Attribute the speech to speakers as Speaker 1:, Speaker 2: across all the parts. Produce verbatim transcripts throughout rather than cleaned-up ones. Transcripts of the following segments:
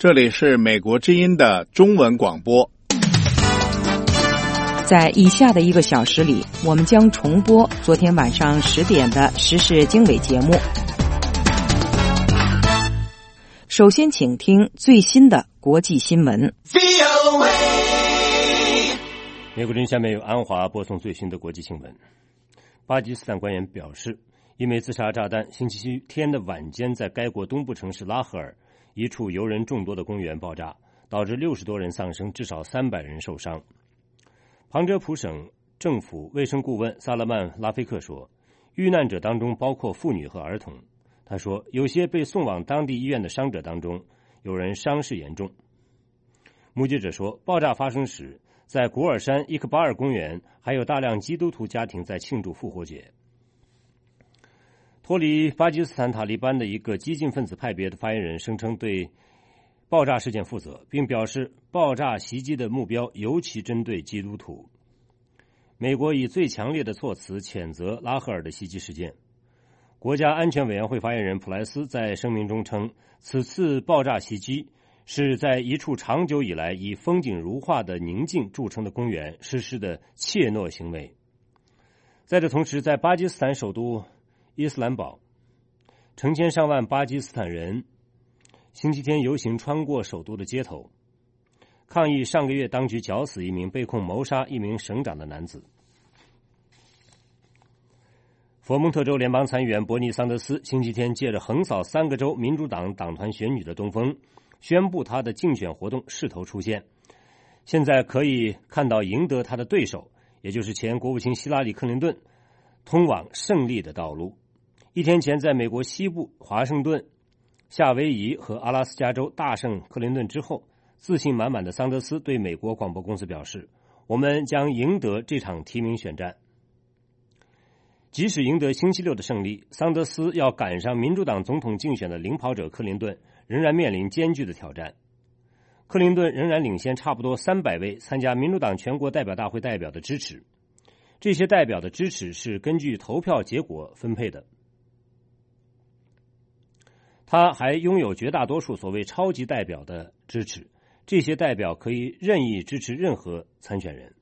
Speaker 1: 这里是美国之音的中文广播。
Speaker 2: 在以下的一个小时里，我们将重播昨天晚上十点的时事经纬节目。首先请听最新的国际新闻。
Speaker 3: 美国之音下面由安华播送最新的国际新闻。巴基斯坦官员表示，一枚自杀炸弹星期天的晚间在该国东部城市拉合尔一处游人众多的公园爆炸，导致六十多人丧生，至少三百人受伤。旁遮普省政府卫生顾问萨勒曼·拉菲克说，遇难者当中包括妇女和儿童。他说，有些被送往当地医院的伤者当中，有人伤势严重。目击者说，爆炸发生时，在古尔山伊克巴尔公园还有大量基督徒家庭在庆祝复活节。脱离巴基斯坦塔利班的一个激进分子派别的发言人声称对爆炸事件负责，并表示爆炸袭击的目标尤其针对基督徒。美国以最强烈的措辞谴责拉合尔的袭击事件。国家安全委员会发言人普莱斯在声明中称，此次爆炸袭击是在一处长久以来以风景如画的宁静著称的公园实施的怯懦行为。在这同时，在巴基斯坦首都伊斯兰堡，成千上万巴基斯坦人星期天游行穿过首都的街头，抗议上个月当局绞死一名被控谋杀一名省长的男子。佛蒙特州联邦参议员伯尼·桑德斯星期天借着横扫三个州民主党党团选举的东风，宣布他的竞选活动势头出现，现在可以看到赢得他的对手，也就是前国务卿希拉里·克林顿通往胜利的道路。一天前，在美国西部华盛顿、夏威夷和阿拉斯加州大胜克林顿之后，自信满满的桑德斯对美国广播公司表示，我们将赢得这场提名选战。即使赢得星期六的胜利，桑德斯要赶上民主党总统竞选的领跑者克林顿，仍然面临艰巨的挑战。克林顿仍然领先差不多三百位参加民主党全国代表大会代表的支持，这些代表的支持是根据投票结果分配的。他还拥有绝大多数所谓超级代表的支持，这些代表可以任意支持任何参选人。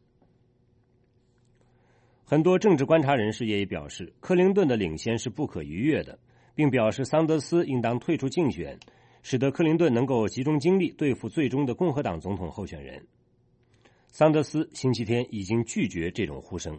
Speaker 3: 很多政治观察人士也已表示，克林顿的领先是不可逾越的，并表示桑德斯应当退出竞选，使得克林顿能够集中精力对付最终的共和党总统候选人。桑德斯星期天已经拒绝这种呼声。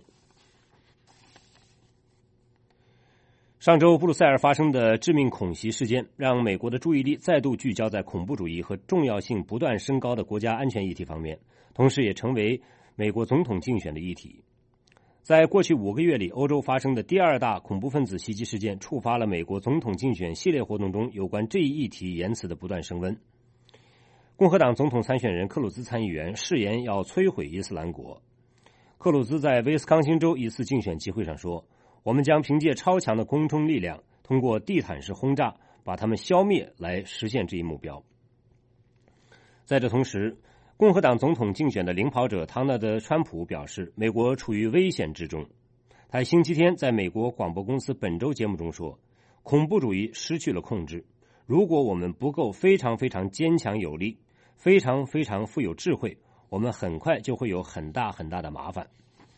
Speaker 3: 上周布鲁塞尔发生的致命恐袭事件，让美国的注意力再度聚焦在恐怖主义和重要性不断升高的国家安全议题方面，同时也成为美国总统竞选的议题。在过去五个月里，欧洲发生的第二大恐怖分子袭击事件触发了美国总统竞选系列活动中有关这一议题言辞的不断升温。共和党总统参选人克鲁兹参议员誓言要摧毁伊斯兰国。克鲁兹在威斯康星州一次竞选集会上说，我们将凭借超强的空中力量，通过地毯式轰炸把他们消灭来实现这一目标。在这同时，共和党总统竞选的领跑者唐纳德·川普表示，美国处于危险之中。他星期天在美国广播公司本周节目中说，恐怖主义失去了控制，如果我们不够非常非常坚强有力，非常非常富有智慧，我们很快就会有很大很大的麻烦。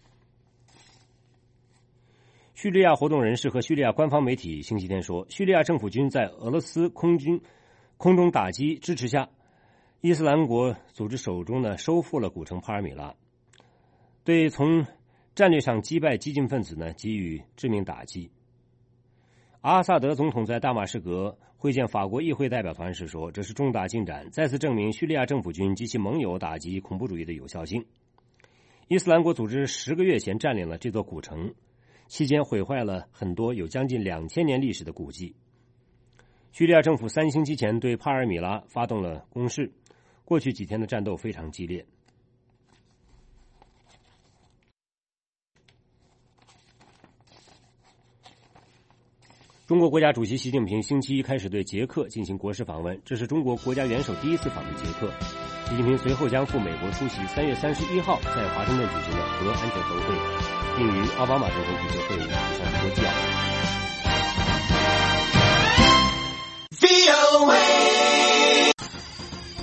Speaker 3: 叙利亚活动人士和叙利亚官方媒体星期天说，叙利亚政府军在俄罗斯空军空中打击支持下，伊斯兰国组织手中呢收复了古城帕尔米拉，对从战略上击败激进分子呢给予致命打击。阿萨德总统在大马士革会见法国议会代表团时说，这是重大进展，再次证明叙利亚政府军及其盟友打击恐怖主义的有效性。伊斯兰国组织十个月前占领了这座古城，期间毁坏了很多有将近两千年历史的古迹。叙利亚政府三星期前对帕尔米拉发动了攻势，过去几天的战斗非常激烈。中国国家主席习近平星期一开始对捷克进行国事访问，这是中国国家元首第一次访问捷克。习近平随后将赴美国出席三月三十一号在华盛顿举行的核安全峰会，并与奥巴马总统举行会议，以上国际要闻。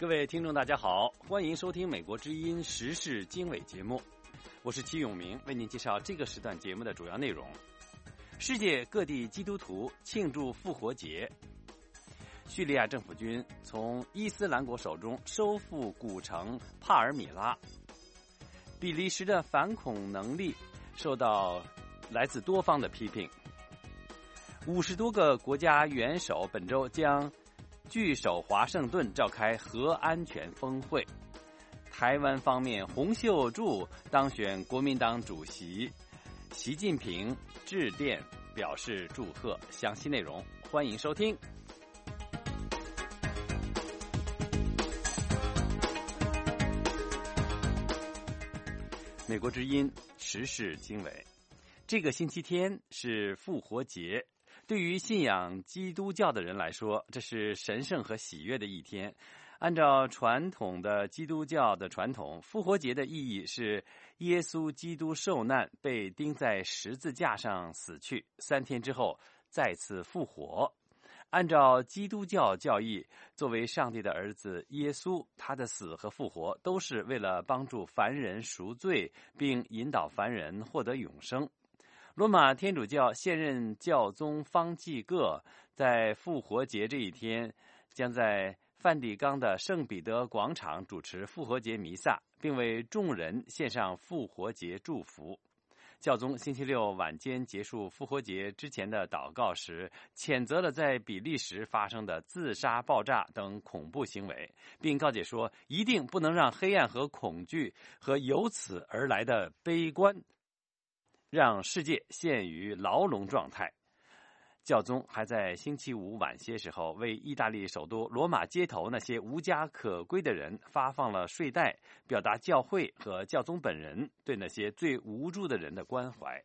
Speaker 4: 位听众大家好，欢迎收听美国之音时事经纬节目，我是齐永明，为您介绍这个时段节目的主要内容。世界各地基督徒庆祝复活节，叙利亚政府军从伊斯兰国手中收复古城帕尔米拉，比利时的反恐能力受到来自多方的批评，五十多个国家元首本周将聚首华盛顿召开核安全峰会。台湾方面，洪秀柱当选国民党主席，习近平致电表示祝贺。详细内容欢迎收听。美国之音时事经纬，这个星期天是复活节。对于信仰基督教的人来说，这是神圣和喜悦的一天。按照传统的基督教的传统，复活节的意义是耶稣基督受难，被钉在十字架上死去，三天之后再次复活。按照基督教教义，作为上帝的儿子耶稣，他的死和复活都是为了帮助凡人赎罪，并引导凡人获得永生。罗马天主教现任教宗方济各在复活节这一天将在梵蒂冈的圣彼得广场主持复活节弥撒，并为众人献上复活节祝福。教宗星期六晚间结束复活节之前的祷告时，谴责了在比利时发生的自杀、爆炸等恐怖行为，并告诫说，一定不能让黑暗和恐惧和由此而来的悲观让世界陷于牢笼状态。教宗还在星期五晚些时候为意大利首都罗马街头那些无家可归的人发放了睡袋，表达教会和教宗本人对那些最无助的人的关怀。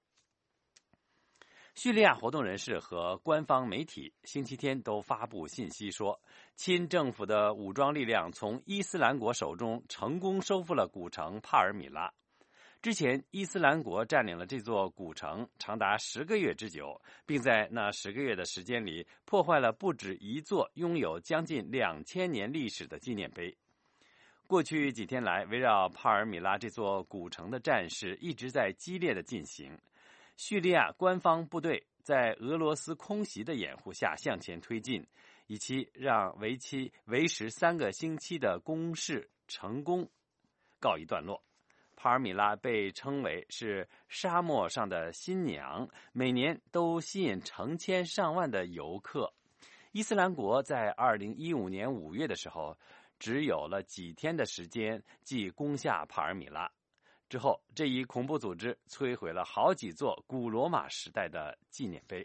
Speaker 4: 叙利亚活动人士和官方媒体星期天都发布信息说，亲政府的武装力量从伊斯兰国手中成功收复了古城帕尔米拉。之前，伊斯兰国占领了这座古城长达十个月之久，并在那十个月的时间里破坏了不止一座拥有将近两千年历史的纪念碑。过去几天来，围绕帕尔米拉这座古城的战事一直在激烈的进行。叙利亚官方部队在俄罗斯空袭的掩护下向前推进，以期让为期为时三个星期的攻势成功告一段落。帕尔米拉被称为是沙漠上的新娘，每年都吸引成千上万的游客。伊斯兰国在二零一五年五月的时候，只有了几天的时间即攻下帕尔米拉。之后，这一恐怖组织摧毁了好几座古罗马时代的纪念碑。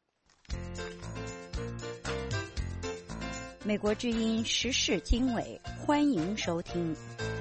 Speaker 5: 美国之音时事经纬，欢迎收听。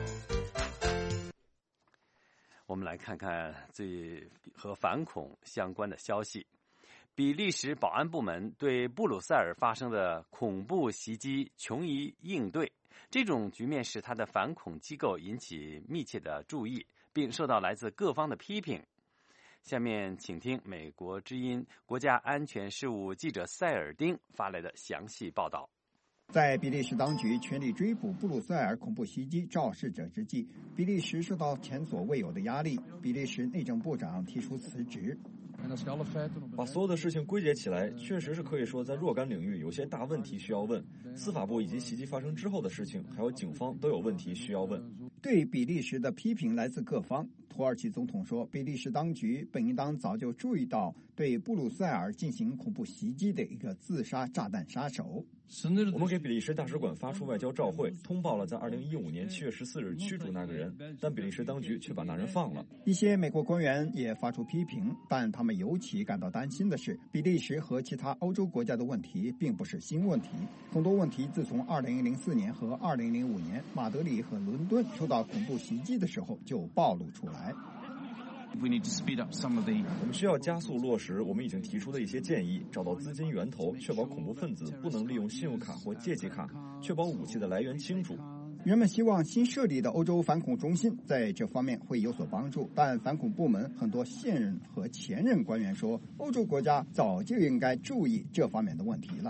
Speaker 4: 我们来看看最和反恐相关的消息。比利时保安部门对布鲁塞尔发生的恐怖袭击穷于应对，这种局面使他的反恐机构引起密切的注意，并受到来自各方的批评。下面请听美国之音国家安全事务记者塞尔丁发来的详细报道。
Speaker 6: 在比利时当局全力追捕布鲁塞尔恐怖袭击肇事者之际，比利时受到前所未有的压力。比利时内政部长提出辞职。
Speaker 7: 把所有的事情归结起来，确实是可以说在若干领域有些大问题需要问。司法部以及袭击发生之后的事情，还有警方都有问题需要问。
Speaker 6: 对比利时的批评来自各方。土耳其总统说，比利时当局本应当早就注意到对布鲁塞尔进行恐怖袭击的一个自杀炸弹杀手。
Speaker 7: 我们给比利时大使馆发出外交照会，通报了在二零一五年七月十四日驱逐那个人，但比利时当局却把那人放了。
Speaker 6: 一些美国官员也发出批评，但他们尤其感到担心的是，比利时和其他欧洲国家的问题并不是新问题，很多问题自从二零零四年和二零零五年马德里和伦敦受到恐怖袭击的时候就暴露出来。
Speaker 7: 我们需要加速落实我们已经提出的一些建议，找到资金源头，确保恐怖分子不能利用信用卡或借记卡，确保武器的来源清楚。
Speaker 6: 人们希望新设立的欧洲反恐中心在这方面会有所帮助，但反恐部门很多现任和前任官员说，欧洲国家早就应该注意这方面的问题了。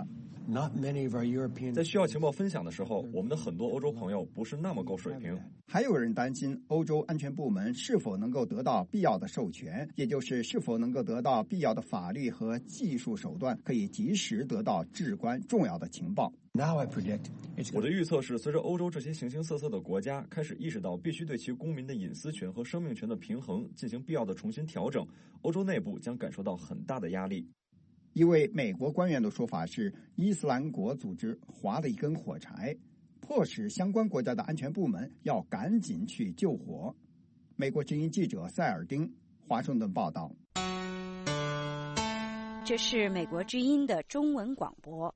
Speaker 7: 在需要情报分享的时候，我们的很多欧洲朋友不是那么够水平。
Speaker 6: 还有人担心欧洲安全部门是否能够得到必要的授权，也就是是否能够得到必要的法律和技术手段，可以及时得到至关重要的情报。
Speaker 7: 我的预测是，随着欧洲这些形形色色的国家开始意识到必须对其公民的隐私权和生命权的平衡进行必要的重新调整，欧洲内部将感受到很大的压力。
Speaker 6: 一位美国官员的说法是，伊斯兰国组织划了一根火柴，迫使相关国家的安全部门要赶紧去救火。美国之音记者塞尔丁，华盛顿报道。
Speaker 5: 这是美国之音的中文广播。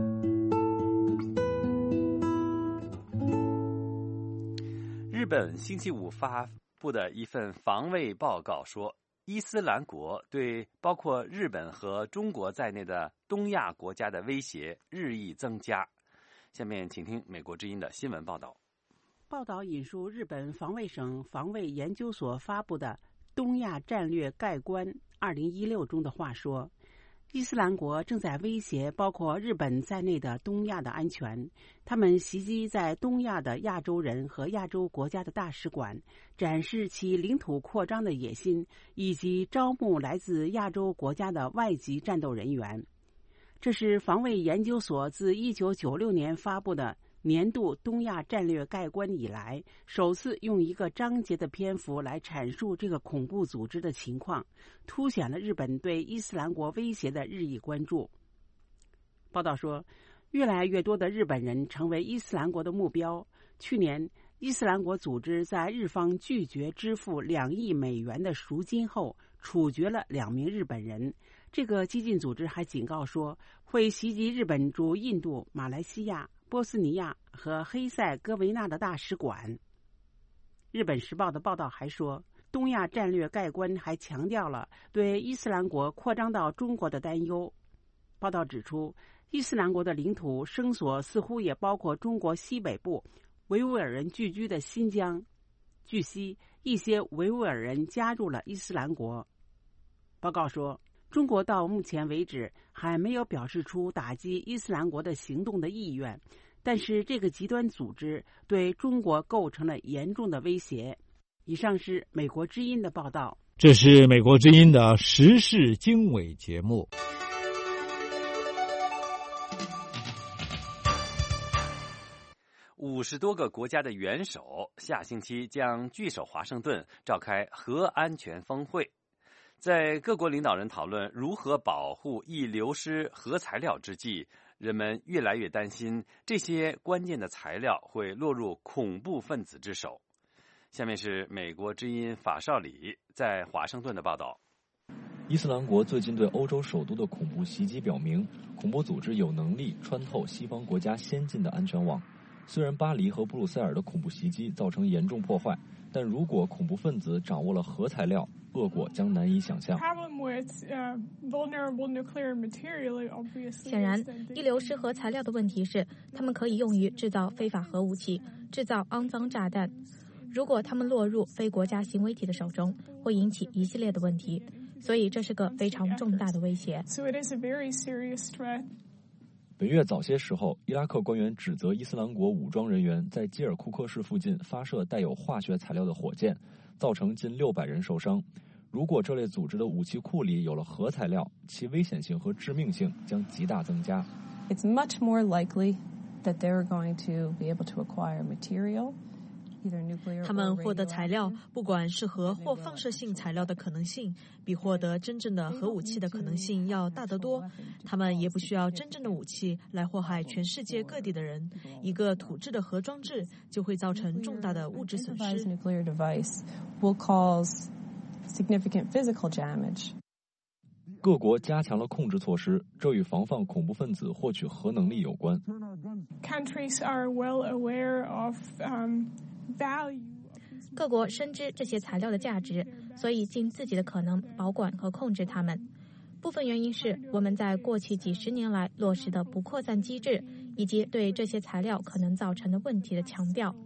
Speaker 4: 日本星期五发布的一份防卫报告说，伊斯兰国对包括日本和中国在内的东亚国家的威胁日益增加。下面请听美国之音的新闻报道。
Speaker 8: 报道引述日本防卫省防卫研究所发布的《东亚战略概观二零一六》中的话说，伊斯兰国正在威胁包括日本在内的东亚的安全，他们袭击在东亚的亚洲人和亚洲国家的大使馆，展示其领土扩张的野心，以及招募来自亚洲国家的外籍战斗人员。这是防卫研究所自一九九六年发布的年度东亚战略概观以来，首次用一个章节的篇幅来阐述这个恐怖组织的情况，凸显了日本对伊斯兰国威胁的日益关注。报道说，越来越多的日本人成为伊斯兰国的目标。去年，伊斯兰国组织在日方拒绝支付两亿美元的赎金后，处决了两名日本人。这个激进组织还警告说，会袭击日本驻印度、马来西亚、波斯尼亚和黑塞哥维那的大使馆。日本时报的报道还说，东亚战略概观还强调了对伊斯兰国扩张到中国的担忧。报道指出，伊斯兰国的领土声索似乎也包括中国西北部维吾尔人聚居的新疆。据悉，一些维吾尔人加入了伊斯兰国。报告说，中国到目前为止还没有表示出打击伊斯兰国的行动的意愿，但是这个极端组织对中国构成了严重的威胁。以上是美国之音的报道。
Speaker 1: 这是美国之音的时事经纬节目。
Speaker 4: 五十多个国家的元首下星期将聚首华盛顿召开核安全峰会。在各国领导人讨论如何保护易流失核材料之际，人们越来越担心这些关键的材料会落入恐怖分子之手。下面是美国之音法少里在华盛顿的报道。
Speaker 7: 伊斯兰国最近对欧洲首都的恐怖袭击表明，恐怖组织有能力穿透西方国家先进的安全网。虽然巴黎和布鲁塞尔的恐怖袭击造成严重破坏，但如果恐怖分子掌握了核材料，恶果将难以想象。
Speaker 9: 显然，易流失核材料的问题是，它们可以用于制造非法核武器，制造肮脏炸弹。如果它们落入非国家行为体的手中，会引起一系列的问题，所以这是个非常重大的威胁。
Speaker 7: 本月早些时候，伊拉克官员指责伊斯兰国武装人员在基尔库克市附近发射带有化学材料的火箭，造成近六百人受伤。如果这类组织的武器库里有了核材料，其危险性和致命性将极大增加。
Speaker 10: It's much more likely that they're going to be able to acquire material.
Speaker 11: 他们获得材料，不管是核或放射性材料的可能性，比获得真正的核武器的可能性要大得多。他们也不需要真正的武器来祸害全世界各地的人。一个土制的核装置就会造成重大的物质损失。
Speaker 7: 各国加强了控制措施，这与防范恐怖分子获取核能力有关。
Speaker 12: Countries are well aware of, um,
Speaker 9: 各国深知这些材料的价值，所以尽自己的可能保管和控制它们。部分原因是我们在过去几十年来落实的不扩散机制，以及对这些材料可能造成的问题的强调。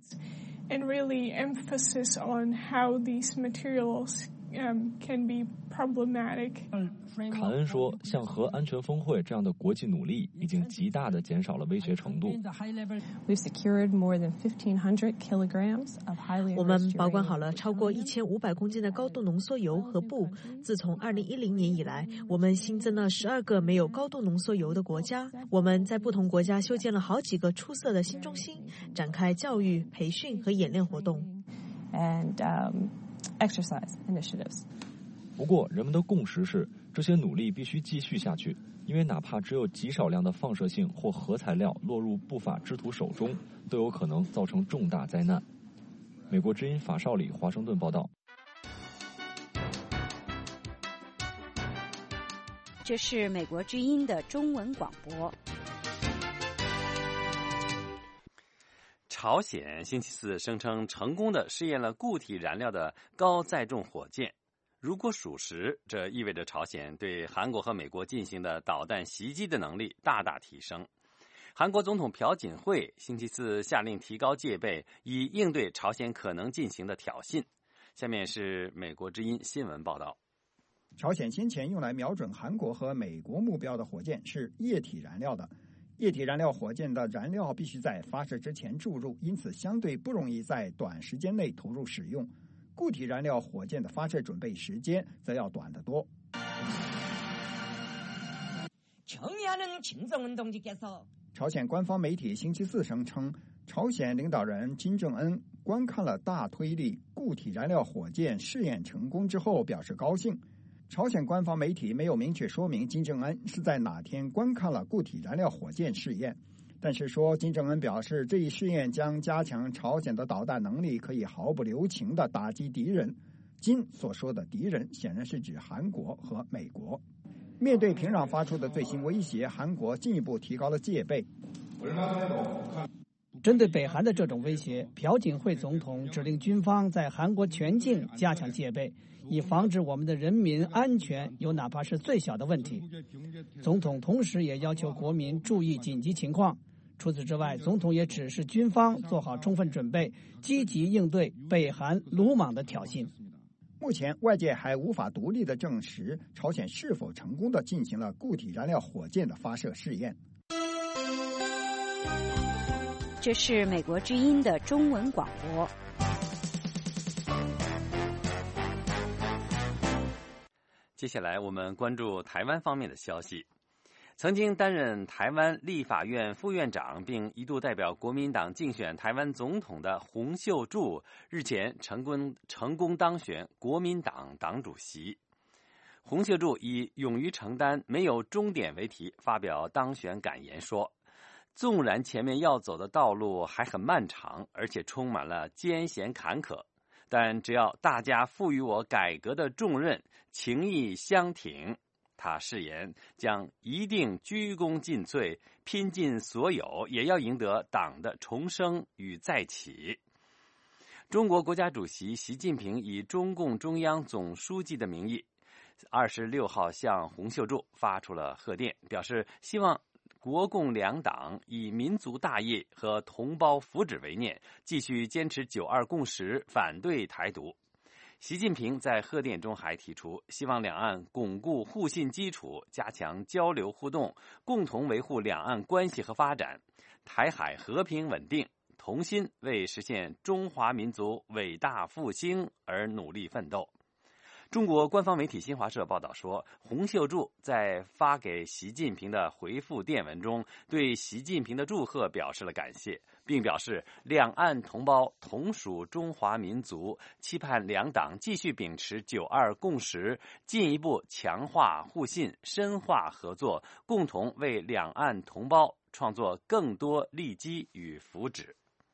Speaker 12: And really emphasis on how these materials um, can be problematic.
Speaker 7: 卡恩说，像核安全峰会这样的国际努力已经极大地减少了威胁程度。
Speaker 10: We've secured more than fifteen hundred kilograms of highly
Speaker 11: 我们保管好了超过一千五百公斤的高度浓缩铀和钚。自从二零一零年以来，我们新增了十二个没有高度浓缩铀的国家。我们在不同国家修建了好几个出色的新中心，展开教育、培训和演练活动。
Speaker 10: And um, exercise initiatives.
Speaker 7: 不过，人们的共识是，这些努力必须继续下去，因为哪怕只有极少量的放射性或核材料落入不法之徒手中，都有可能造成重大灾难。美国之音法少里华盛顿报道。
Speaker 5: 这是美国之音的中文广播。
Speaker 4: 朝鲜星期四声称成功地试验了固体燃料的高载重火箭。如果属实，这意味着朝鲜对韩国和美国进行的导弹袭击的能力大大提升。韩国总统朴槿惠星期四下令提高戒备，以应对朝鲜可能进行的挑衅。下面是美国之音新闻报道。
Speaker 6: 朝鲜先前用来瞄准韩国和美国目标的火箭是液体燃料的。液体燃料火箭的燃料必须在发射之前注入，因此相对不容易在短时间内投入使用。固体燃料火箭的发射准备时间则要短得多。朝鲜官方媒体星期四声称，朝鲜领导人金正恩观看了大推力固体燃料火箭试验成功之后表示高兴。朝鲜官方媒体没有明确说明金正恩是在哪天观看了固体燃料火箭试验，但是说金正恩表示这一试验将加强朝鲜的导弹能力，可以毫不留情地打击敌人。金所说的敌人显然是指韩国和美国。面对平壤发出的最新威胁，韩国进一步提高了戒备。
Speaker 13: 针对北韩的这种威胁，朴槿惠总统指令军方在韩国全境加强戒备，以防止我们的人民安全有哪怕是最小的问题。总统同时也要求国民注意紧急情况。除此之外，总统也指示军方做好充分准备，积极应对北韩鲁莽的挑衅。
Speaker 6: 目前外界还无法独立地证实朝鲜是否成功地进行了固体燃料火箭的发射试验。
Speaker 5: 这是美国之音的中文广播。
Speaker 4: 接下来我们关注台湾方面的消息。曾经担任台湾立法院副院长并一度代表国民党竞选台湾总统的洪秀柱日前成功成功当选国民党党主席。洪秀柱以勇于承担没有终点为题发表当选感言说，纵然前面要走的道路还很漫长，而且充满了艰险坎坷，但只要大家赋予我改革的重任，情义相挺，他誓言将一定鞠躬尽瘁，拼尽所有，也要赢得党的重生与再起。中国国家主席习近平以中共中央总书记的名义，二十六号向洪秀柱发出了贺电，表示希望国共两党以民族大业和同胞福祉为念，继续坚持九二共识，反对台独。习近平在贺电中还提出，希望两岸巩固互信基础，加强交流互动，共同维护两岸关系和发展，台海和平稳定，同心为实现中华民族伟大复兴而努力奋斗。中国官方媒体新华社报道说，洪秀柱在发给习近平的回复电文中，对习近平的祝贺表示了感谢，并表示两岸同胞同属中华民族，期盼两党继续秉持九二共识，进一步强化互信，深化合作，共同为两岸同胞创造更多利基与福祉。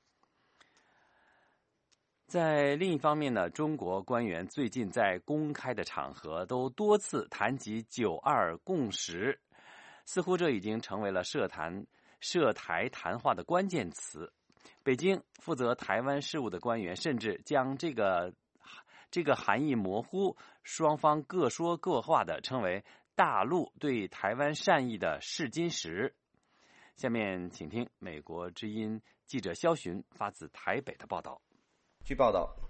Speaker 4: 在另一方面呢，中国官员最近在公开的场合都多次谈及九二共识，似乎这已经成为了涉谈涉台谈话的关键词。北京负责台湾事务的官员甚至将这个这个含义模糊、双方各说各话的称为大陆对台湾善意的试金石。下面请听美国之音记者肖寻发自台北的报道。
Speaker 14: 据报道，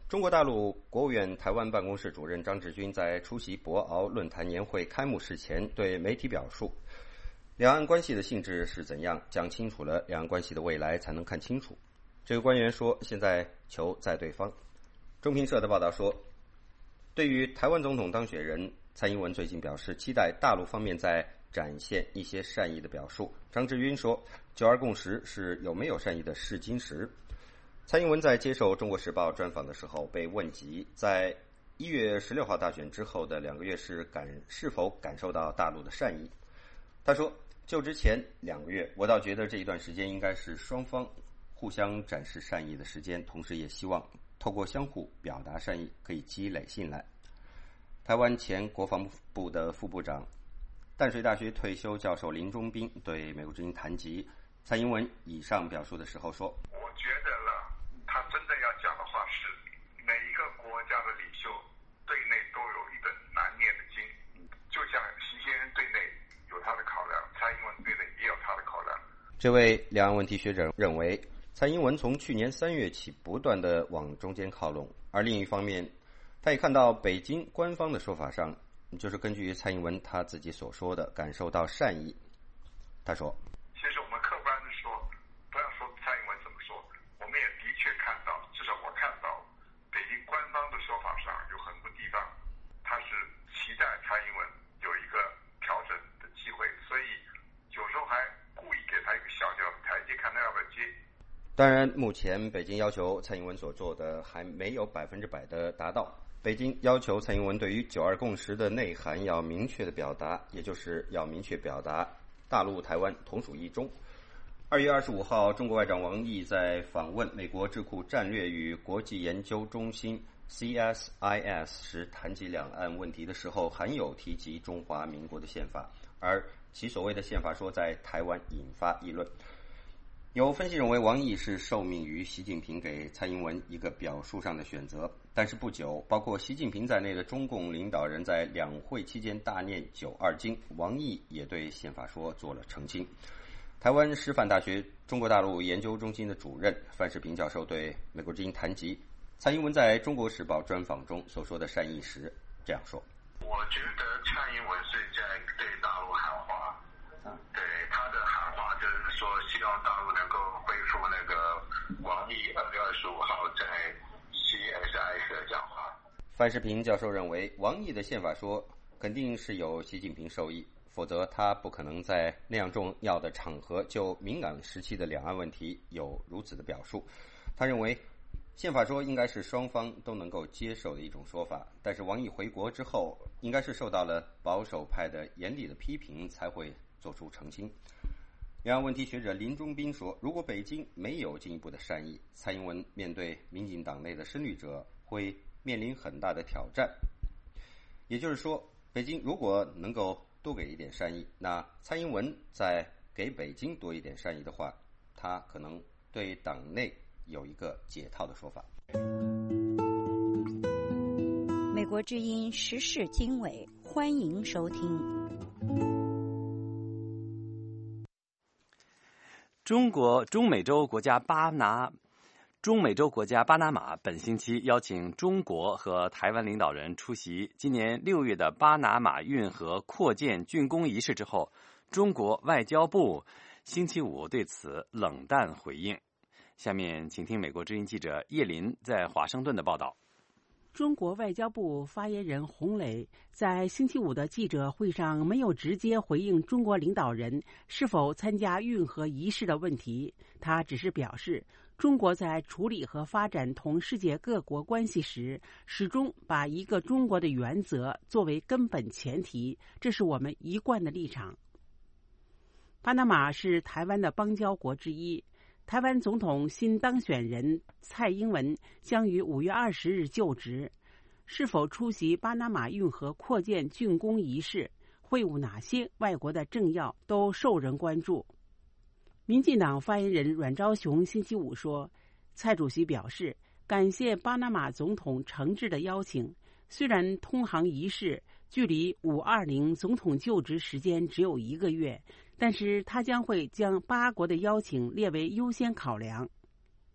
Speaker 14: 中国大陆国务院台湾办公室主任张志军在出席博鳌论坛年会开幕式前对媒体表述，两岸关系的性质是怎样，讲清楚了两岸关系的未来才能看清楚。这个官员说，现在球在对方。中评社的报道说，对于台湾总统当选人蔡英文最近表示期待大陆方面在展现一些善意的表述。张志军说，九二共识是有没有善意的试金石。蔡英文在接受《中国时报》专访的时候被问及，在一月十六号大选之后的两个月是感是否感受到大陆的善意。他说，就职前两个月，我倒觉得这一段时间应该是双方互相展示善意的时间，同时也希望透过相互表达善意可以积累信赖。台湾前国防部的副部长、淡水大学退休教授林中斌对美国之音谈及蔡英文以上表述的时候说，
Speaker 15: 我觉得了，他真的要讲的话是，每一个国家的领袖对内都有一本难念的经，就像习先生对内有他的考量，蔡英文对内也有他的考量。
Speaker 14: 这位两岸问题学者认为，蔡英文从去年三月起不断地往中间靠拢，而另一方面，他也看到北京官方的说法上，就是根据蔡英文他自己所说的感受到善意。他说，
Speaker 15: 其实我们客观的说，不要说蔡英文怎么说，我们也的确看到，至少我看到北京官方的说法上有很多地方他是期待蔡英文有一个调整的机会，所以有时候还故意给他一个小小的台阶，看他要不要接。
Speaker 14: 当然，目前北京要求蔡英文所做的还没有百分之百的达到。北京要求蔡英文对于九二共识的内涵要明确的表达，也就是要明确表达大陆台湾同属一中。二月二十五号，中国外长王毅在访问美国智库战略与国际研究中心 C S I S 时谈及两岸问题的时候，含有提及中华民国的宪法，而其所谓的宪法说在台湾引发议论。有分析认为，王毅是受命于习近平给蔡英文一个表述上的选择，但是不久，包括习近平在内的中共领导人在两会期间大念九二经，王毅也对宪法说做了澄清。台湾师范大学中国大陆研究中心的主任范世平教授对美国之音谈及蔡英文在中国时报专访中所说的善意时这样说，
Speaker 15: 我觉得蔡英文是在对大陆喊话，对他的喊话就是说希望大陆能够恢复那个王毅二月二十五号在 C S I S 的讲话。
Speaker 14: 范世平教授认为，王毅的宪法说肯定是有习近平授意，否则他不可能在那样重要的场合就敏感时期的两岸问题有如此的表述。他认为宪法说应该是双方都能够接受的一种说法，但是王毅回国之后应该是受到了保守派的严厉的批评才会做出澄清。两岸问题学者林中斌说，如果北京没有进一步的善意，蔡英文面对民进党内的深绿者会面临很大的挑战。也就是说，北京如果能够多给一点善意，那蔡英文在给北京多一点善意的话，他可能对党内有一个解套的说法。
Speaker 5: 美国之音时事经纬，欢迎收听。
Speaker 4: 中国中美洲国家巴拿中美洲国家巴拿马本星期邀请中国和台湾领导人出席今年六月的巴拿马运河扩建竣工仪式之后，中国外交部星期五对此冷淡回应。下面请听美国之音记者叶林在华盛顿的报道。
Speaker 8: 中国外交部发言人洪磊在星期五的记者会上没有直接回应中国领导人是否参加运河仪式的问题，他只是表示，中国在处理和发展同世界各国关系时，始终把一个中国的原则作为根本前提，这是我们一贯的立场。巴拿马是台湾的邦交国之一，台湾总统新当选人蔡英文将于五月二十日就职，是否出席巴拿马运河扩建竣工仪式，会晤哪些外国的政要，都受人关注。民进党发言人阮昭雄星期五说，蔡主席表示感谢巴拿马总统诚挚的邀请，虽然通航仪式距离五二零总统就职时间只有一个月，但是他将会将八国的邀请列为优先考量。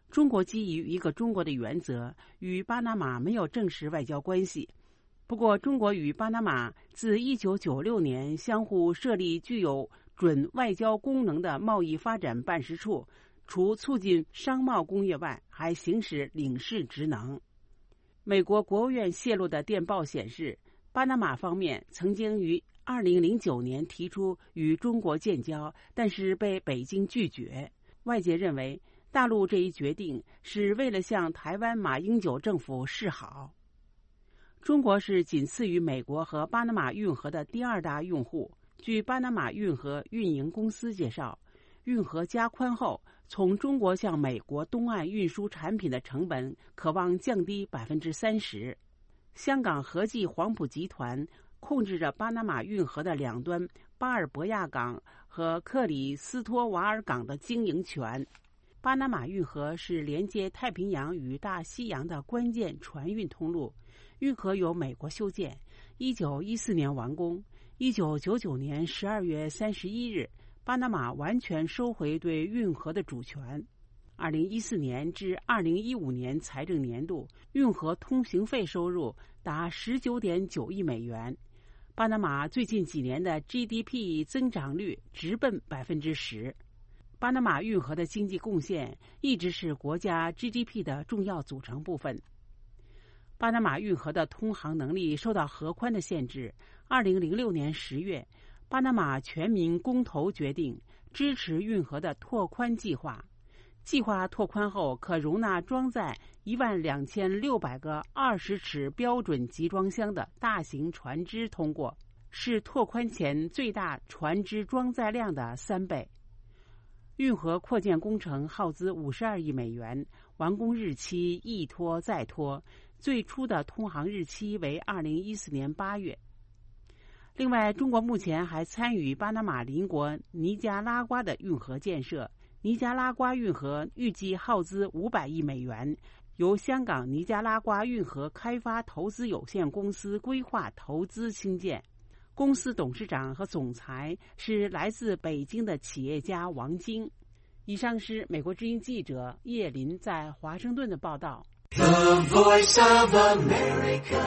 Speaker 8: 中国基于一个中国的原则，与巴拿马没有正式外交关系。不过，中国与巴拿马自一九九六年相互设立具有准外交功能的贸易发展办事处，除促进商贸工业外，还行使领事职能。美国国务院泄露的电报显示，巴拿马方面曾经于二零零九年提出与中国建交，但是被北京拒绝。外界认为，大陆这一决定是为了向台湾马英九政府示好。中国是仅次于美国和巴拿马运河的第二大用户。据巴拿马运河运营公司介绍，运河加宽后，从中国向美国东岸运输产品的成本可望降低百分之三十。香港和记黄埔集团控制着巴拿马运河的两端巴尔博亚港和克里斯托瓦尔港的经营权。巴拿马运河是连接太平洋与大西洋的关键船运通路。运河由美国修建，一九一四年完工。一九九九年十二月三十一日，巴拿马完全收回对运河的主权。二零一四年至二零一五年财政年度，运河通行费收入达十九点九亿美元。巴拿马最近几年的 G D P 增长率直奔百分之十。巴拿马运河的经济贡献一直是国家 G D P 的重要组成部分。巴拿马运河的通航能力受到河宽的限制。二零零六年十月，巴拿马全民公投决定支持运河的拓宽计划。计划拓宽后，可容纳装载一万两千六百个二十尺标准集装箱的大型船只通过，是拓宽前最大船只装载量的三倍。运河扩建工程耗资五十二亿美元，完工日期一拖再拖。最初的通航日期为二零一四年八月。另外，中国目前还参与巴拿马邻国尼加拉瓜的运河建设。尼加拉瓜运河预计耗资五百亿美元，由香港尼加拉瓜运河开发投资有限公司规划投资兴建。公司董事长和总裁是来自北京的企业家王晶。以上是美国之音记者叶林在华盛顿的报道。
Speaker 16: The Voice of America。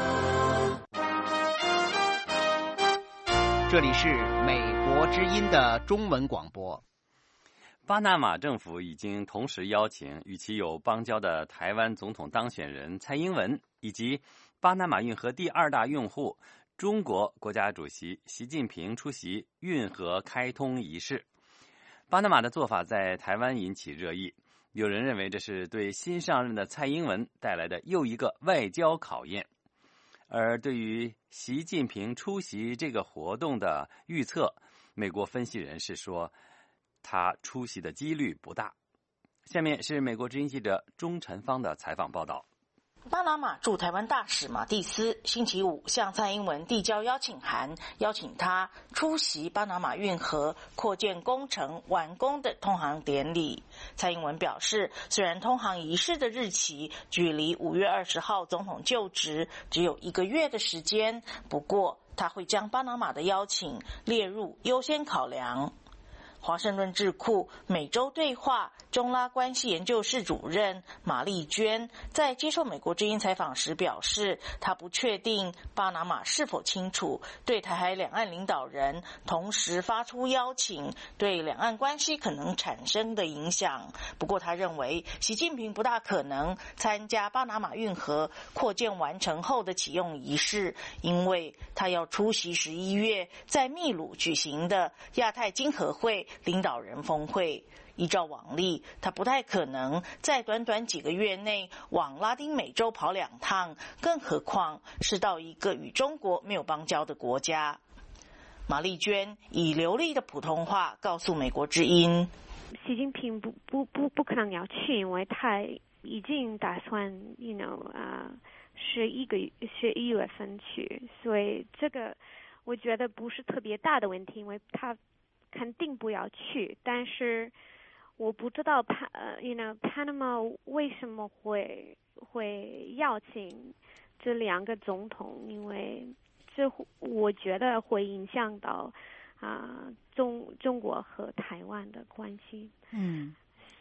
Speaker 17: 这里是美国之音的中文广播。
Speaker 4: 巴拿马政府已经同时邀请与其有邦交的台湾总统当选人蔡英文，以及巴拿马运河第二大用户中国国家主席习近平出席运河开通仪式。巴拿马的做法在台湾引起热议。有人认为这是对新上任的蔡英文带来的又一个外交考验，而对于习近平出席这个活动的预测，美国分析人士说他出席的几率不大。下面是美国之音记者钟晨芳的采访报道。
Speaker 18: 巴拿马驻台湾大使马蒂斯星期五向蔡英文递交邀请函，邀请他出席巴拿马运河扩建工程完工的通航典礼。蔡英文表示，虽然通航仪式的日期距离五月二十号总统就职只有一个月的时间，不过他会将巴拿马的邀请列入优先考量。华盛顿智库美洲对话中拉关系研究室主任马丽娟在接受美国之音采访时表示，她不确定巴拿马是否清楚对台海两岸领导人同时发出邀请对两岸关系可能产生的影响。不过她认为习近平不大可能参加巴拿马运河扩建完成后的启用仪式，因为他要出席十一月在秘鲁举行的亚太经合会领导人峰会。依照往例，他不太可能在短短几个月内往拉丁美洲跑两趟，更何况是到一个与中国没有邦交的国家。马丽娟以流利的普通话告诉美国之音，
Speaker 19: 习近平不不不不可能要去，因为他已经打算 you know 啊、uh, 是一个是一月份去，所以这个我觉得不是特别大的问题，因为他肯定不要去。但是我不知道帕呃 you know Panama 为什么会会邀请这两个总统，因为这我觉得会影响到啊、呃、中中国和台湾的关系。
Speaker 18: 嗯，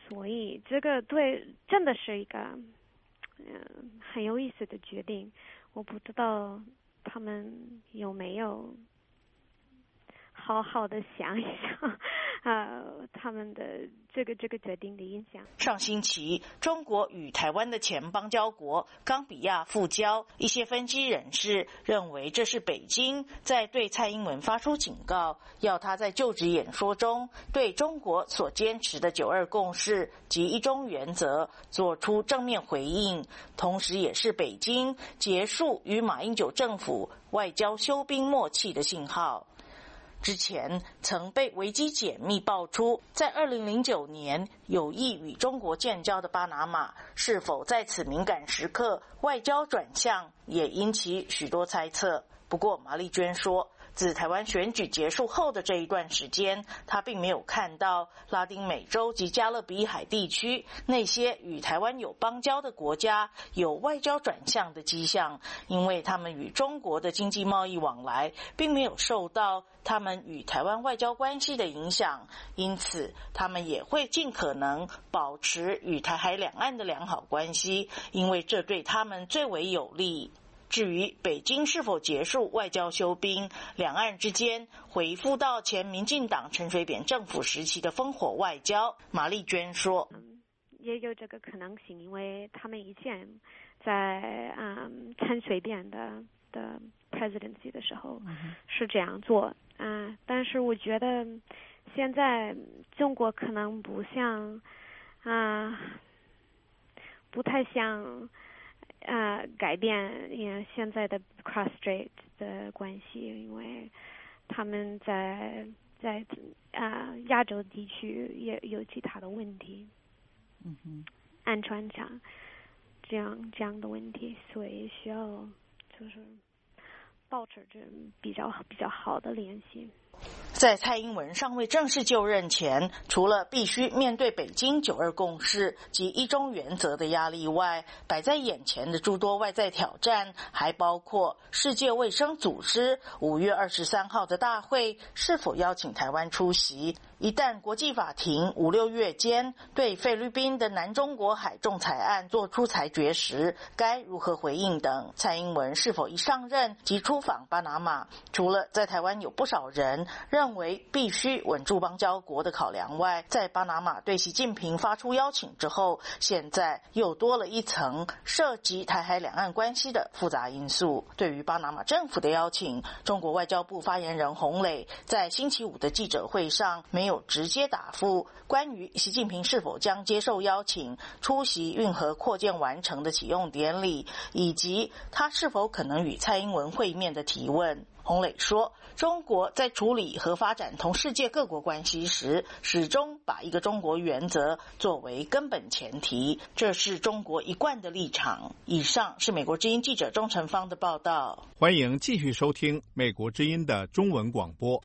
Speaker 19: 所以这个对真的是一个嗯、呃、很有意思的决定。我不知道他们有没有好好的想一想，呃，他们的这个这个决定的影响。
Speaker 18: 上星期，中国与台湾的前邦交国冈比亚复交，一些分析人士认为这是北京在对蔡英文发出警告，要他在就职演说中对中国所坚持的九二共识及一中原则做出正面回应，同时也是北京结束与马英九政府外交休兵默契的信号。之前曾被维基解密爆出，在二零零九年有意与中国建交的巴拿马是否在此敏感时刻外交转向，也引起许多猜测。不过马丽娟说，自台湾选举结束后的这一段时间，他并没有看到拉丁美洲及加勒比海地区那些与台湾有邦交的国家有外交转向的迹象，因为他们与中国的经济贸易往来并没有受到他们与台湾外交关系的影响，因此他们也会尽可能保持与台海两岸的良好关系，因为这对他们最为有利。至于北京是否结束外交休兵，两岸之间回复到前民进党陈水扁政府时期的烽火外交，马丽娟说，
Speaker 19: 嗯，也有这个可能性，因为他们以前在嗯陈水扁的的 presidency 的时候是这样做啊、呃，但是我觉得现在中国可能不像啊、呃，不太像。呃，改变呃现在的 cross strait 的关系，因为他们在在啊、呃、亚洲地区也有其他的问题，
Speaker 2: 嗯哼，
Speaker 19: 安全上这样这样的问题，所以需要就是保持着比较比较好的联系。
Speaker 18: 在蔡英文尚未正式就任前，除了必须面对北京九二共识及一中原则的压力外，摆在眼前的诸多外在挑战还包括世界卫生组织五月二十三号的大会是否邀请台湾出席，一旦国际法庭五六月间对菲律宾的南中国海仲裁案做出裁决时，该如何回应等。蔡英文是否一上任即出访巴拿马，除了在台湾有不少人认为必须稳住邦交国的考量外，在巴拿马对习近平发出邀请之后，现在又多了一层涉及台海两岸关系的复杂因素。对于巴拿马政府的邀请，中国外交部发言人洪磊在星期五的记者会上没有直接答复关于习近平是否将接受邀请出席运河扩建完成的启用典礼，以及他是否可能与蔡英文会面的提问。洪磊说，中国在处理和发展同世界各国关系时，始终把一个中国原则作为根本前提，这是中国一贯的立场。以上是美国之音记者钟成芳的报道。
Speaker 1: 欢迎继续收听美国之音的中文广播。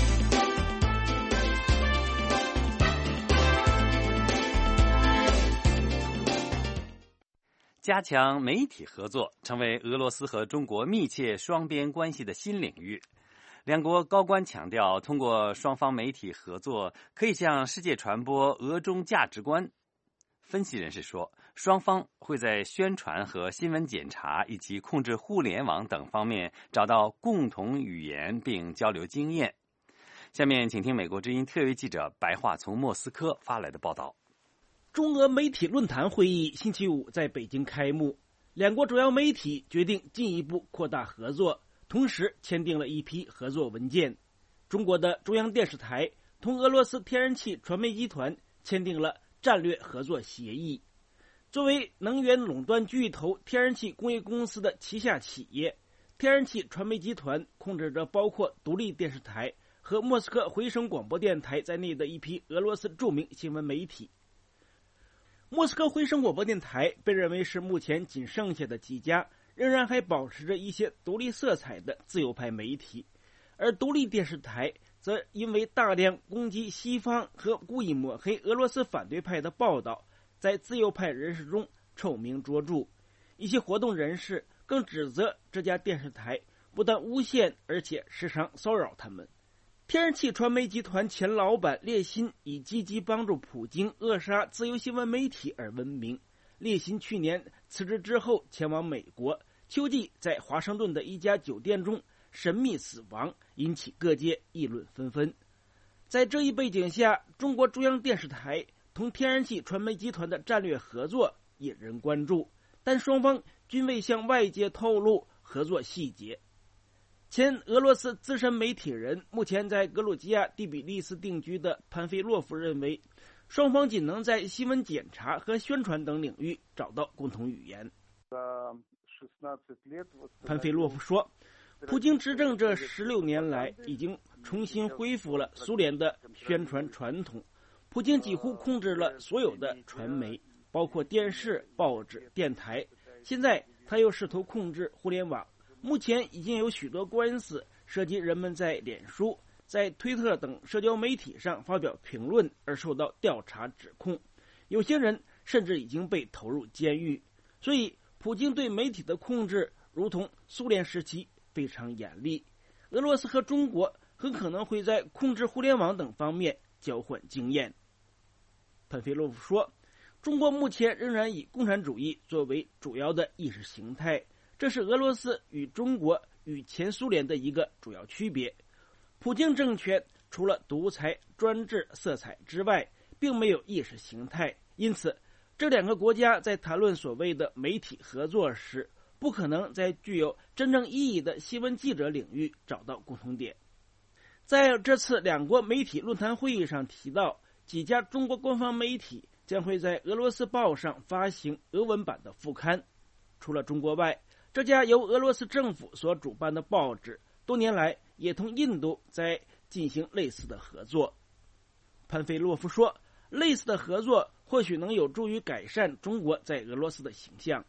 Speaker 4: 加强媒体合作成为俄罗斯和中国密切双边关系的新领域。两国高官强调，通过双方媒体合作，可以向世界传播俄中价值观。分析人士说，双方会在宣传和新闻检查以及控制互联网等方面找到共同语言并交流经验。下面请听美国之音特约记者白桦从莫斯科发来的报道。
Speaker 20: 中俄媒体论坛会议星期五在北京开幕，两国主要媒体决定进一步扩大合作，同时签订了一批合作文件。中国的中央电视台同俄罗斯天然气传媒集团签订了战略合作协议。作为能源垄断巨头天然气工业公司的旗下企业，天然气传媒集团控制着包括独立电视台和莫斯科回声广播电台在内的一批俄罗斯著名新闻媒体。莫斯科回声广播电台被认为是目前仅剩下的几家仍然还保持着一些独立色彩的自由派媒体，而独立电视台则因为大量攻击西方和故意抹黑俄罗斯反对派的报道，在自由派人士中臭名卓著。一些活动人士更指责这家电视台不但诬陷，而且时常骚扰他们。 天然气传媒集团前老板列辛以积极帮助普京扼杀自由新闻媒体而闻名。列辛去年辞职之后前往美国，秋季在华盛顿的一家酒店中神秘死亡，引起各界议论纷纷。在这一背景下，中国中央电视台同天然气传媒集团的战略合作引人关注，但双方均未向外界透露合作细节。前俄罗斯资深媒体人、目前在格鲁吉亚第比利斯定居的潘菲洛夫认为，双方仅能在新闻检查和宣传等领域找到共同语言。潘菲洛夫说，普京执政这十六年来已经重新恢复了苏联的宣传传统，普京几乎控制了所有的传媒，包括电视、报纸、电台，现在他又试图控制互联网。目前已经有许多官司涉及人们在脸书、在推特等社交媒体上发表评论而受到调查指控，有些人甚至已经被投入监狱。所以普京对媒体的控制如同苏联时期非常严厉。俄罗斯和中国很可能会在控制互联网等方面交换经验。潘菲洛夫说，中国目前仍然以共产主义作为主要的意识形态，这是俄罗斯与中国与前苏联的一个主要区别。普京政权除了独裁专制色彩之外，并没有意识形态，因此这两个国家在谈论所谓的媒体合作时，不可能在具有真正意义的新闻记者领域找到共同点。在这次两国媒体论坛会议上提到，几家中国官方媒体将会在俄罗斯报上发行俄文版的副刊。除了中国外，这家由俄罗斯政府所主办的报纸多年来也同印度在进行类似的合作。潘菲洛夫说，类似的合作或许能有助于改善中国在俄罗斯的形象。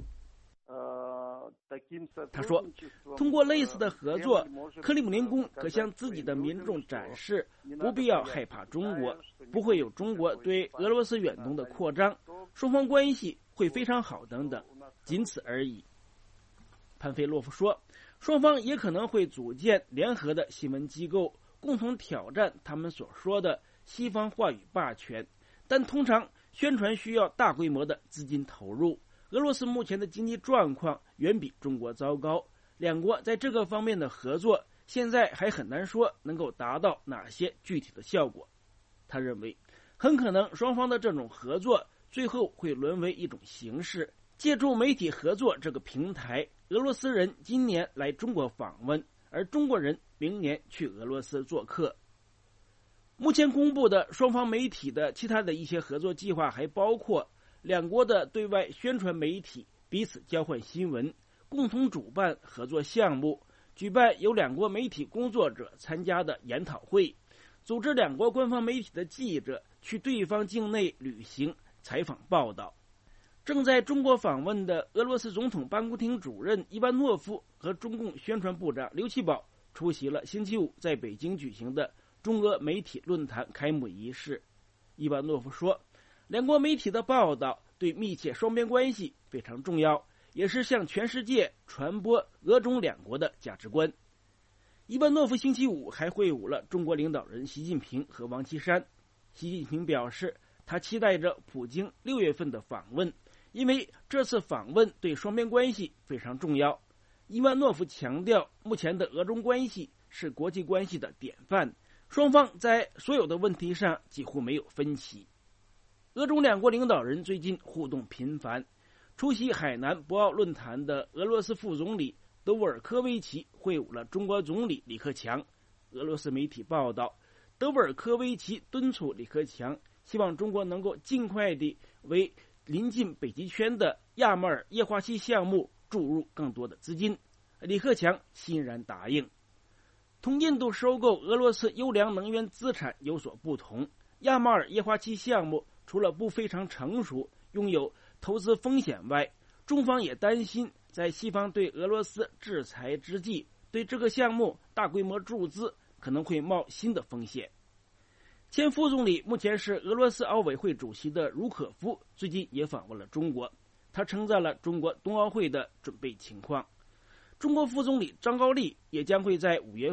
Speaker 20: 他说，通过类似的合作，克里姆林宫可向自己的民众展示不必要害怕中国，不会有中国对俄罗斯远东的扩张，双方关系会非常好等等，仅此而已。潘菲洛夫说，双方也可能会组建联合的新闻机构，共同挑战他们所说的西方话语霸权，但通常宣传需要大规模的资金投入。俄罗斯目前的经济状况远比中国糟糕，两国在这个方面的合作现在还很难说能够达到哪些具体的效果。他认为，很可能双方的这种合作最后会沦为一种形式，借助媒体合作这个平台，俄罗斯人今年来中国访问，而中国人明年去俄罗斯做客。目前公布的双方媒体的其他的一些合作计划还包括两国的对外宣传媒体彼此交换新闻，共同主办合作项目，举办由两国媒体工作者参加的研讨会，组织两国官方媒体的记者去对方境内旅行、采访报道。正在中国访问的俄罗斯总统办公厅主任伊万诺夫和中共宣传部长刘奇葆出席了星期五在北京举行的中俄媒体论坛开幕仪式。伊万诺夫说，两国媒体的报道对密切双边关系非常重要，也是向全世界传播俄中两国的价值观。伊万诺夫星期五还会晤了中国领导人习近平和王岐山。习近平表示，他期待着普京六月份的访问，因为这次访问对双边关系非常重要。伊万诺夫强调，目前的俄中关系是国际关系的典范，双方在所有的问题上几乎没有分歧。俄中两国领导人最近互动频繁。出席海南博鳌论坛的俄罗斯副总理德沃尔科维奇会晤了中国总理李克强。俄罗斯媒体报道，德沃尔科维奇敦促李克强，希望中国能够尽快地为临近北极圈的亚马尔液化气项目注入更多的资金。李克强欣然答应。同印度收购俄罗斯优良能源资产有所不同，亚马尔液化气项目除了不非常成熟，拥有投资风险外，中方也担心在西方对俄罗斯制裁之际，对这个项目大规模注资可能会冒新的风险。前副总理目前是俄罗斯奥委会主席的茹可夫最近也访问了中国，他称赞了中国冬奥会的准备情况。中国副总理张高丽也将会在五月份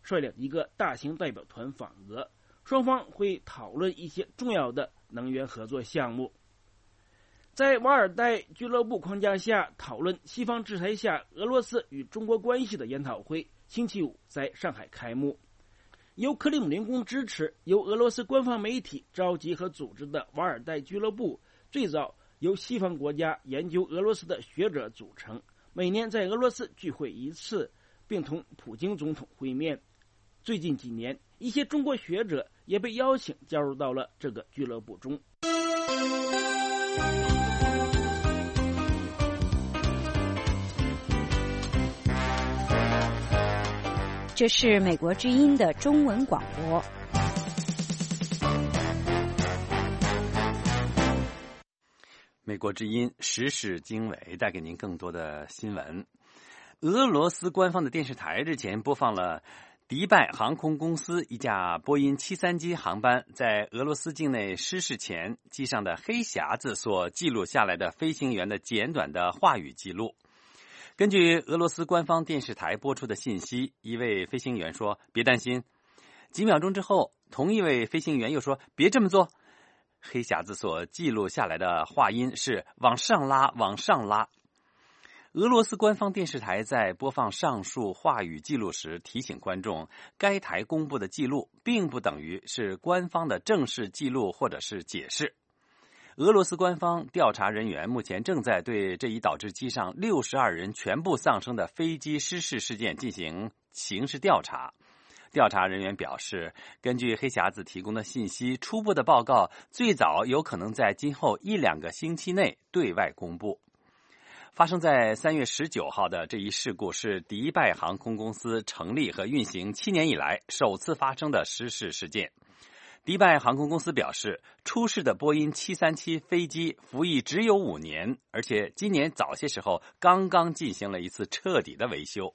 Speaker 20: 率领一个大型代表团访俄，双方会讨论一些重要的能源合作项目。在瓦尔代俱乐部框架下讨论西方制裁下俄罗斯与中国关系的研讨会星期五在上海开幕。由克里姆林宫支持、由俄罗斯官方媒体召集和组织的瓦尔代俱乐部，最早由西方国家研究俄罗斯的学者组成，每年在俄罗斯聚会一次，并同普京总统会面。最近几年，一些中国学者也被邀请加入到了这个俱乐部中。
Speaker 5: 这是美国之音的中文广播。
Speaker 4: 美国之音时事经纬带给您更多的新闻。俄罗斯官方的电视台日前播放了迪拜航空公司一架波音七三七航班在俄罗斯境内失事前机上的黑匣子所记录下来的飞行员的简短的话语记录。根据俄罗斯官方电视台播出的信息，一位飞行员说：“别担心。”几秒钟之后，同一位飞行员又说：“别这么做。”黑匣子所记录下来的话音是“往上拉，往上拉”。俄罗斯官方电视台在播放上述话语记录时提醒观众，该台公布的记录并不等于是官方的正式记录或者是解释。俄罗斯官方调查人员目前正在对这一导致机上六十二人全部丧生的飞机失事事件进行刑事调查。调查人员表示，根据黑匣子提供的信息，初步的报告最早有可能在今后一两个星期内对外公布。发生在三月十九号的这一事故是迪拜航空公司成立和运行七年以来首次发生的失事事件。迪拜航空公司表示，出事的波音七三七飞机服役只有五年，而且今年早些时候刚刚进行了一次彻底的维修。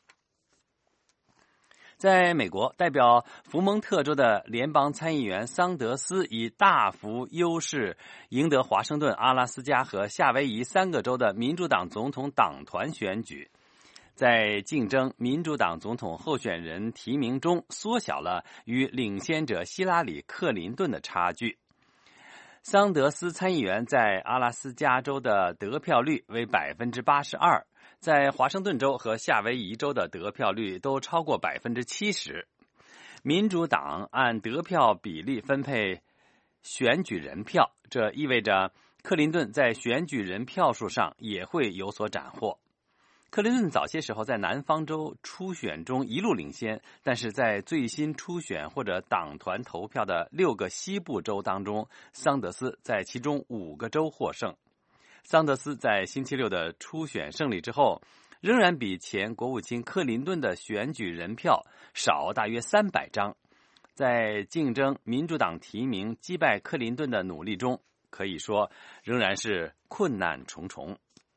Speaker 4: 在美国，代表福蒙特州的联邦参议员桑德斯以大幅优势赢得华盛顿、阿拉斯加和夏威夷三个州的民主党总统党团选举，在竞争民主党总统候选人提名中缩小了与领先者希拉里·克林顿的差距。桑德斯参议员在阿拉斯加州的得票率为 百分之八十二， 在华盛顿州和夏威夷州的得票率都超过 百分之七十。 民主党按得票比例分配选举人票，这意味着克林顿在选举人票数上也会有所斩获。克林顿早些时候在南方州初选中一路领先，但是在最新初选或者党团投票的六个西部州当中，桑德斯在其中五个州获胜。桑德斯在星期六的初选胜利之后，仍然比前国务卿克林顿的选举人票少大约三百张。在竞争民主党提名击败克林顿的努力中，可以说仍然是困难重重。